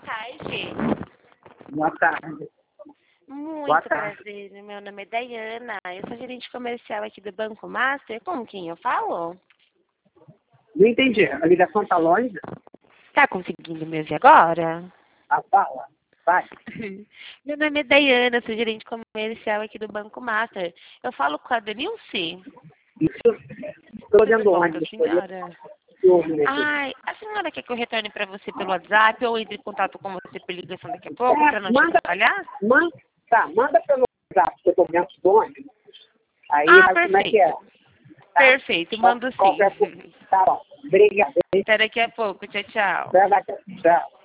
tarde. Boa tarde. Muito Boa tarde. prazer. Meu nome é Dayana. Eu sou gerente comercial aqui do Banco Master. Com quem eu falo? Não entendi. A ligação está longe? Tá conseguindo me ouvir agora? Ah, fala. Vai. Meu nome é Dayana, sou gerente comercial aqui do Banco Master. Eu falo com a Denilce? Isso. Estou Tudo vendo bom, onde. senhora? Ai, a senhora quer que eu retorne para você pelo WhatsApp ou entre em contato com você por ligação daqui a pouco para não te atrapalhar? Manda pelo WhatsApp, que eu estou vendo do ônibus. Aí, Ah, sabe como é que é? perfeito. Perfeito, mando sim. Tá bom. Obrigado. Até daqui a pouco. Tchau, tchau. Tchau.